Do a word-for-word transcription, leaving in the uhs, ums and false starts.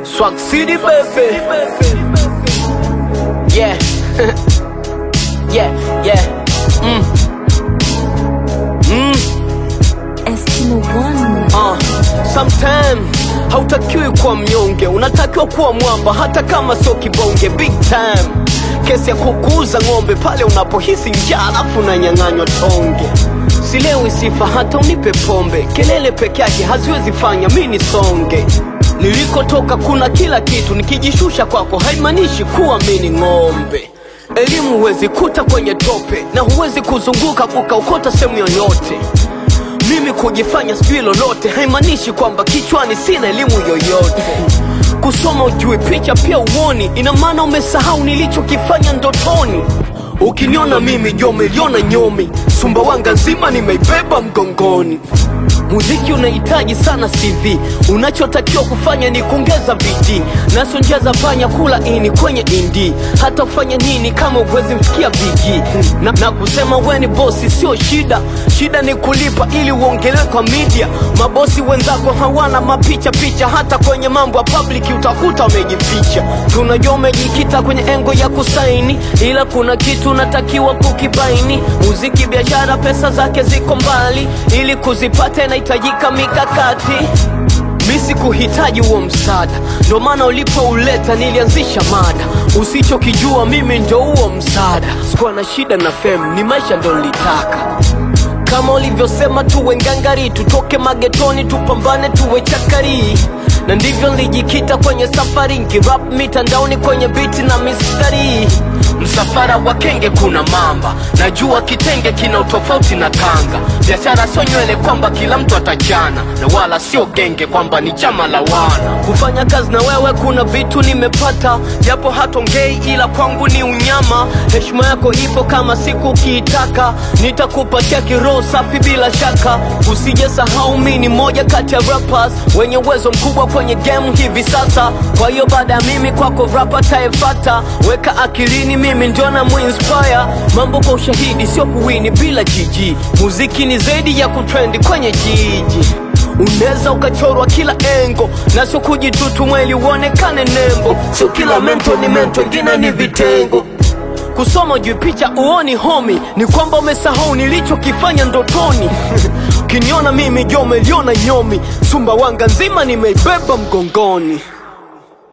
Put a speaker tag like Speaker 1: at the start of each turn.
Speaker 1: Swag City baby. Yeah. Yeah, yeah. Mm. Mm.
Speaker 2: Eskimo one.
Speaker 1: Uh, sometime hautakiwi kuwa mnyonge, unatakiwa kuwa mwamba hata kama sio kibonge. Big time kesi ya kukuza ng'ombe pale unapohisi njaa alafu unanyang'anywa tonge. Silewi sifa hata unipe pombe, kelele peke yake haziwezi fanya mimi nisonge. Nilikotoka kuna kila kitu, nikijishusha kwako haimanishi kuwa mimi ni ng'ombe. Elimu huwezi kuta kwenye tope, na huwezi kuzunguka kukaukota sehemu yoyote. Mimi kujifanya sijui lolote haimanishi kwamba kichwani sina elimu yoyote. Kusoma ujue picha pia uoni, ina maana umesahau nilichokifanya ndotoni. Ukiniona mimi jo umeliona nyomi, Sumbawanga nzima nimeibeba mgongoni. Muziki unahitaji sana C V, unachotakiwa kufanya ni kuongeza bidii. Naso njeza panya kula ini kwenye indie, hata ufanya nini kama uwezi mfikia bigi. Na, na kusema we ni bosi sio shida, shida ni kulipa ili uongelewe kwa media. Mabosi wenzako hawana mapicha picha, hata kwenye mambo ya public utakuta umejificha. Tunajua umejikita kwenye engo ya kusaini, ila kuna kitu unatakiwa kukibaini. Muziki biashara pesa zake ziko mbali, ili kuzipata inahitajika mikakati. Misi kuhitaji huo msaada, ndo maana ulipouleta nilianzisha mada. Usichokijua mimi ndo huo msaada. Sikuwa na shida na fame, ni maisha ndo nilitaka. Kama ulivyosema tuwe ngangari, tutoke magetoni tupambane tuwe chakari. Na ndivyo nilijikita kwenye safari, nkirap mitandaoni kwenye biti na mistari. Msafara wa kenge kuna mamba, najua kitenge kina utofauti na kanga. Biashara sio nywele kwamba kila mtu atajana, na wala sio genge kwamba ni chama la wana. Kufanya kazi na wewe kuna vitu nimepata, japo hatongei ila kwangu ni unyama. Heshima yako ipo kama siku kiitaka, nitakupatia kiroho safi bila shaka. Usije sahau mimi ni moja kati ya rappers wenye uwezo mkubwa kwenye game hivi sasa. Kwa hiyo baada ya mimi kwako rapper taefata, weka akilini mimi ndio na muinspire. Mambo kwa ushahidi sio kuwini bila jiji, muziki ni zaidi ya kutrendi kwenye jiji. Unaweza ukachorwa kila engo, na sio kujitutu mweli uonekane nembo. Sio kila mento ni mento, ingine ni vitengo. Kusoma juu picha uoni homi, ni kwamba umesahau nilichokifanya ndotoni. Ukiniona mimi jo umeliona nyomi, Sumbawanga nzima nimeibeba mgongoni.